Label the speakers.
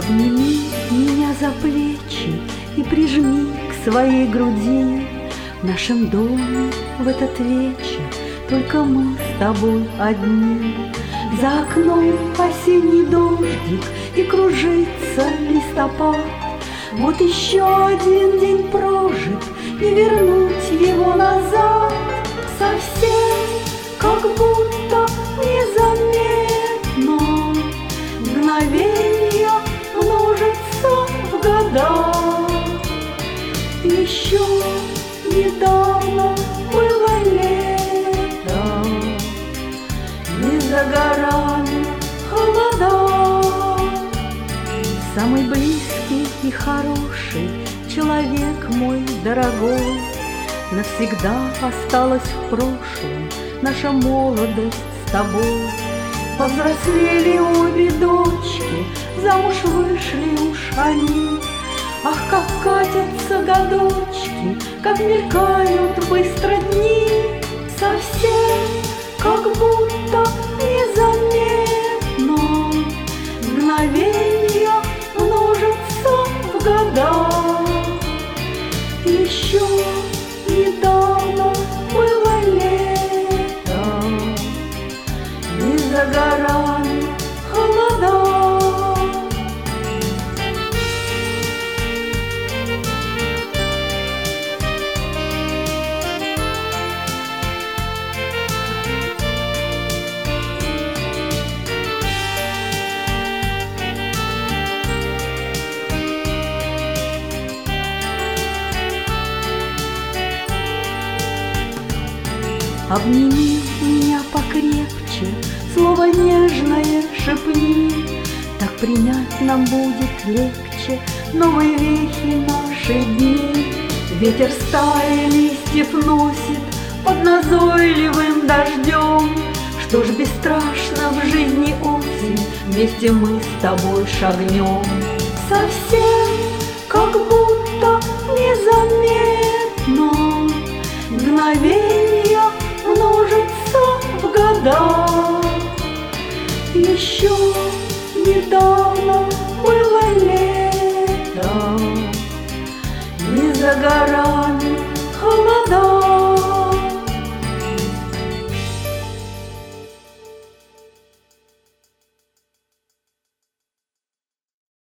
Speaker 1: Обними меня за плечи и прижми к своей груди. В нашем доме в этот вечер только мы с тобой одни. За окном осенний дождик и кружится листопад. Вот еще один день прожит, не вернуть его назад. Совсем как будто незаметно мгновенья множатся в годах. Еще недавно было лето, не за горами холода. Самый близкий и хороший человек мой дорогой, навсегда осталась в прошлом наша молодость с тобой. Повзрослели обе дочки, замуж вышли уж они. Ах, как катятся годочки, как мелькают быстро дни. Совсем как будто незаметно мгновенья множатся в годах. Еще недавно было лето, не за горами холода. Обними меня покрепче, слово нежное шепни. Так принять нам будет легче новые вехи наши дни. Ветер стаи листьев носит под назойливым дождем. Что ж бесстрашно в жизни осень, вместе мы с тобой шагнем. Совсем как будто незаметно мгновенья множится в годах. Еще недавно было лето, не за горами